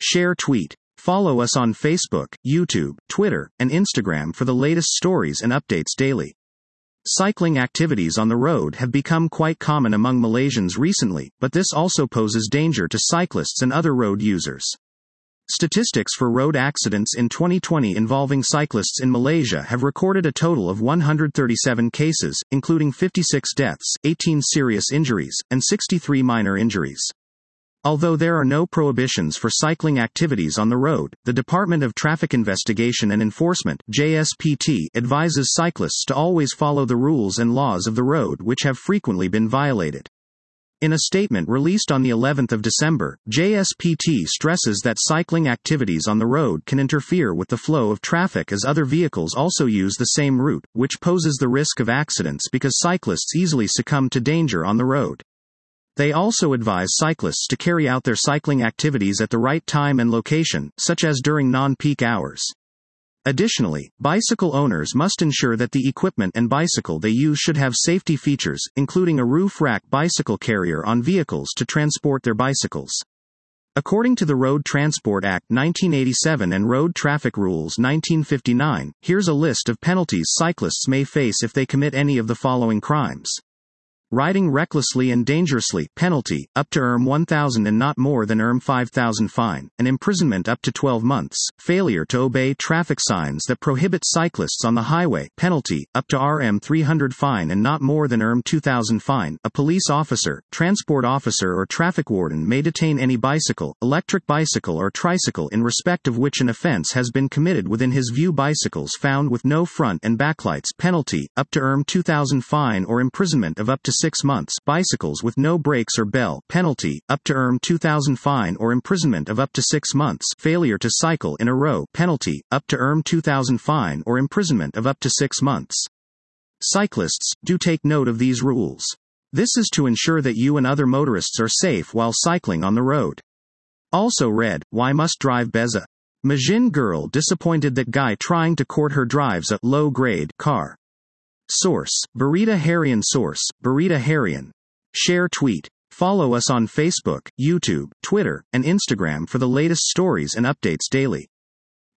Share tweet. Follow us on Facebook, YouTube, Twitter, and Instagram for the latest stories and updates daily. Cycling activities on the road have become quite common among Malaysians recently, but this also poses danger to cyclists and other road users. Statistics for road accidents in 2020 involving cyclists in Malaysia have recorded a total of 137 cases, including 56 deaths, 18 serious injuries, and 63 minor injuries. Although there are no prohibitions for cycling activities on the road, the Department of Traffic Investigation and Enforcement (JSPT) advises cyclists to always follow the rules and laws of the road which have frequently been violated. In a statement released on the 11th of December, JSPT stresses that cycling activities on the road can interfere with the flow of traffic as other vehicles also use the same route, which poses the risk of accidents because cyclists easily succumb to danger on the road. They also advise cyclists to carry out their cycling activities at the right time and location, such as during non-peak hours. Additionally, bicycle owners must ensure that the equipment and bicycle they use should have safety features, including a roof rack bicycle carrier on vehicles to transport their bicycles. According to the Road Transport Act 1987 and Road Traffic Rules 1959, here's a list of penalties cyclists may face if they commit any of the following crimes. Riding recklessly and dangerously, penalty, up to Rm1,000 and not more than Rm5,000 fine, and imprisonment up to 12 months. Failure to obey traffic signs that prohibit cyclists on the highway, penalty, up to Rm300 fine and not more than Rm2,000 fine. A police officer, transport officer or traffic warden may detain any bicycle, electric bicycle or tricycle in respect of which an offence has been committed within his view. Bicycles found with no front and backlights, penalty, up to Rm2,000 fine or imprisonment of up to 6 months. Bicycles with no brakes or bell, penalty, up to Rm2,000 fine or imprisonment of up to 6 months. Failure to cycle in a row, penalty, up to Rm2,000 fine or imprisonment of up to 6 months. Cyclists, do take note of these rules. This is to ensure that you and other motorists are safe while cycling on the road. Also read, why must drive Beza? Malaysian girl disappointed that guy trying to court her drives a low-grade car. Source, Berita Harian. Source, Berita Harian. Share tweet. Follow us on Facebook, YouTube, Twitter, and Instagram for the latest stories and updates daily.